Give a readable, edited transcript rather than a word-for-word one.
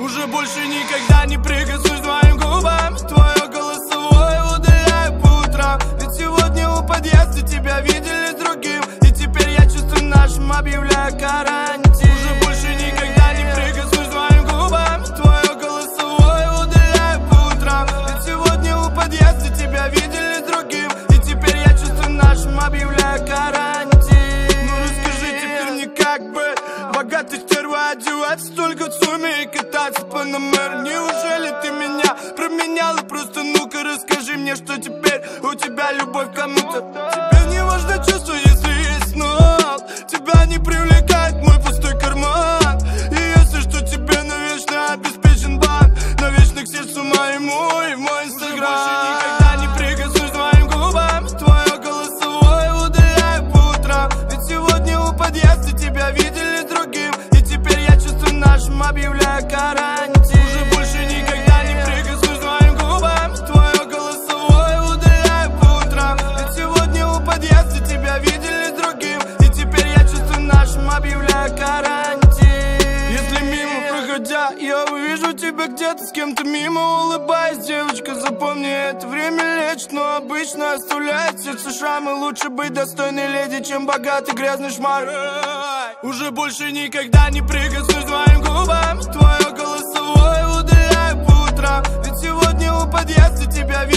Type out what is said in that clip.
Уже больше никогда не прикоснусь к твоим губам. Твое голосовое удаляю по утрам. Ведь сегодня у подъезда тебя видели с другим, и теперь я чувствую нашим объявляю карантин. Уже больше никогда не прикоснусь к твоим губам. Твое голосовое удаляю по утрам. Ведь сегодня у подъезда тебя видели с другим, и теперь я чувствую нашим объявляю карантин. Ну расскажи теперь мне, как быть? Богатый стерва одеваться только в сумме и кататься по номеру. Неужели ты меня променяла? Просто ну-ка расскажи мне, что теперь у тебя любовь к кому-то. Тебе не важно чувство, если есть снова. Тебя не привлекает мой пустой карман. И если что, тебе навечно обеспечен банк. Навечно к сердцу моему и в мой инстаграм. Больше никогда не прикоснусь к твоим губам. Твое голосовое удаляю по утрам. Ведь сегодня у подъезда тебя видели с другим, и теперь я чувствую нашим объявляю карантин. Уже больше никогда не прикоснусь к твоим губам. Твое голосовое удаляю по утрам. Ведь сегодня у подъезда тебя видели с другим, и теперь я чувствую нашим объявляю карантин. Если мимо проходя я увижу тебя где-то с кем-то мимо, улыбаясь, девочка, запомни, это время лечит, но обычно оставляет сердце шрамы. Лучше быть достойной леди, чем богатый грязный шмар. Уже больше никогда не прикоснусь к твоим губам. Твое голосовое удаляю по утрам. Ведь сегодня у подъезда тебя видели